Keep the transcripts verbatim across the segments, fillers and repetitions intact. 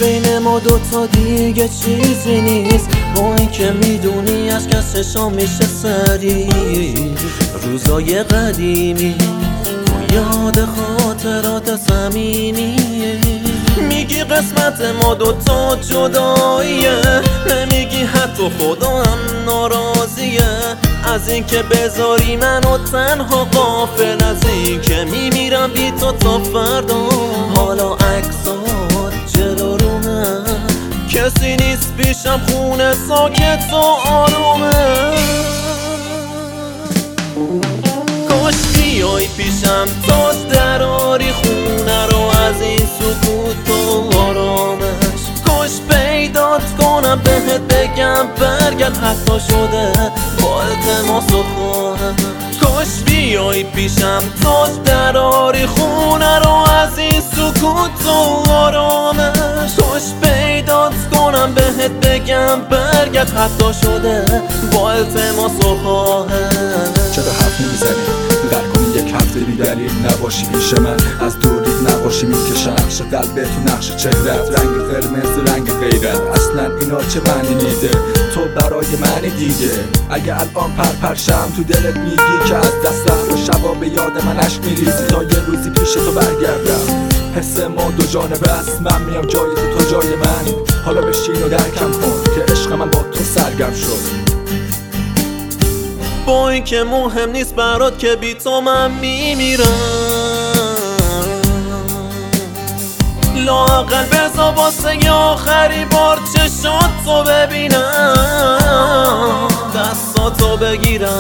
بین ما دوتا دیگه چیزی نیست، با این که میدونی از کسشا میشه سری. روزای قدیمی تو یاد خاطرات صمیمی، میگی قسمت ما دوتا جداییه، نمیگی حتی خدا هم ناراضیه از این که بذاری منو تنها غافل، از این که میمیرم بی تو تا فردا. حالا عکسات جلو رومه، کسی نیست پیشم، خونه ساکت و آرومه. کاش بیای پیشم تا دراری خونه رو از این سکوت و آرامش، کاش پیدات کنم بهت بگم برگرد، حتی شده با التماس و خواهم. کاش بیای پیشم تا دراری خونه رو از این سکوت و آرامش، کاش پیدات کنم بهت بگم برگرد، حتی شده با التماس و خواهم. چرا حرف نمیزنی؟ در کنی یک هفته بی دلیل نباشی پیش من، از دوریت نقاشی میکشم، نقش قلبت تو نقش چهرت، رنگ قرمز رنگ غیرت، اصلا اینا چه معنی میده؟ تو برای معنی دیگه. اگه الان پرپرشم تو دلت میگی که از دست رفت و شبا به یاد من عشق میریزی تا یه روزی پیش تو برگردم. حس ما دو جانبه است، من میام جای تو تو جای من، حالا بشین و درکم کن که عشق من با تو سرگرم شد. با این که مهم نیست برات که بی تو من میمیرم، لااقل بذار واسه آخری بار چشاتو ببینم، دستاتو بگیرم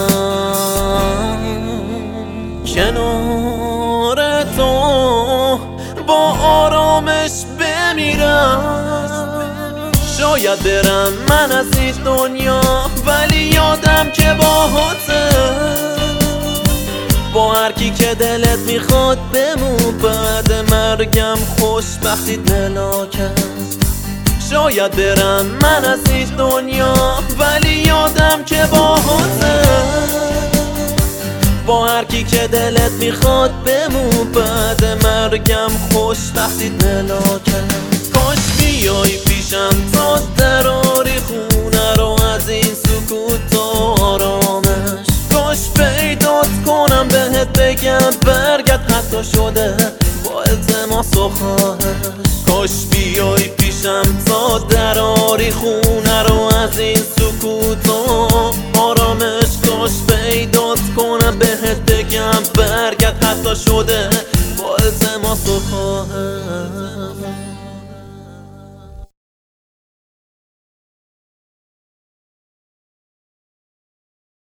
کنار تو با آرامش بمیرم. شاید برم من از این دنیا ولی یادم که باهاته، با هر کی که دلت میخواد بمون، بعد مرگم خوشبختی دلاکت. شاید برم من از این دنیا ولی یادم که باهاته، با هر کی که دلت میخواد بمون، بعد مرگم خوشبختی دلاکت. کاش بیای پیشم تا دراری خونه رو از این سکوت و آرامش، کاش پیدات کنم بهت بگم برگرد، حتی شده با التماس و خواهش. کاش بیای پیشم تا دراری خونه رو از این سکوت و آرامش، کاش پیدات کنم بهت بگم برگرد، حتی شده